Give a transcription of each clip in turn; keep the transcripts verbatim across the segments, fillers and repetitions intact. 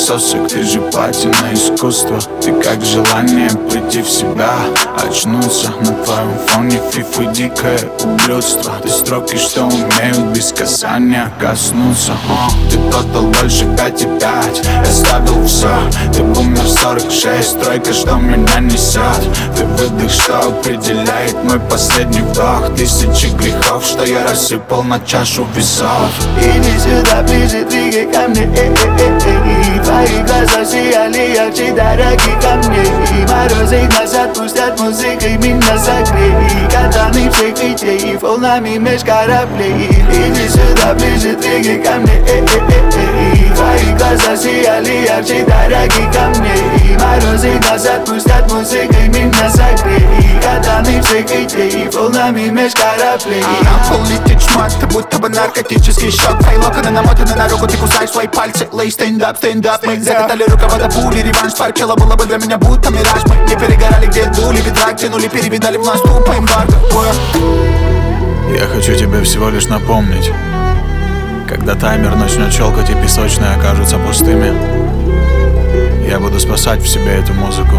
сосок, ты же платина искусства. Ты как желание прийти в себя, очнуться. На твоем фоне фифы дикое ублюдство. Ты строки, что умеют без касания коснуться. О, ты тотал больше пять и пять. Я ставил все, ты бумер сорок шесть. Тройка, что меня несет. Ты выдох, что определяет мой последний вдох. Тысячи грехов, что я рассыпал на чашу весов. Иди сюда ближе, двигай ко мне, э -э -э -э. Твои глаза сияли ярче дорогих камней. Морозы нас отпустят музыкой, меня согрей. Катаны всех идей, волнами меж кораблей. Иди сюда ближе, двигай ко мне, э -э -э -э. Твои глаза сияли ярче дорогих камней. Морозы нас отпустят музыкой, меня согрей. Катаны всех идей, волнами меж кораблей. На пол летит шмат, ты будто бы наркотический шок. Твои локоны намотаны на руку, ты кусаешь свои пальцы. Лей, стендап, стендап. Мы закатали рукава до пули. Реванш парчела было бы для меня будто мираж. Мы не перегорали, где дули, ветра тянули, перевидали в нас тупо эмбарго. Я хочу тебе всего лишь напомнить, когда таймер начнет щелкать и песочные окажутся пустыми, я буду спасать в себе эту музыку.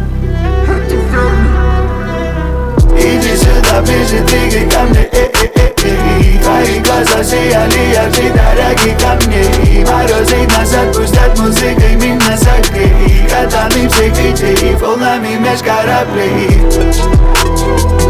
Иди сюда ближе, двигай ко мне, э -э -э -э. Твои глаза сияли ярче дорогих камней. Морозы нас отпустят музыкой, меня согрей. Катаны всех идей, волнами меж кораблей.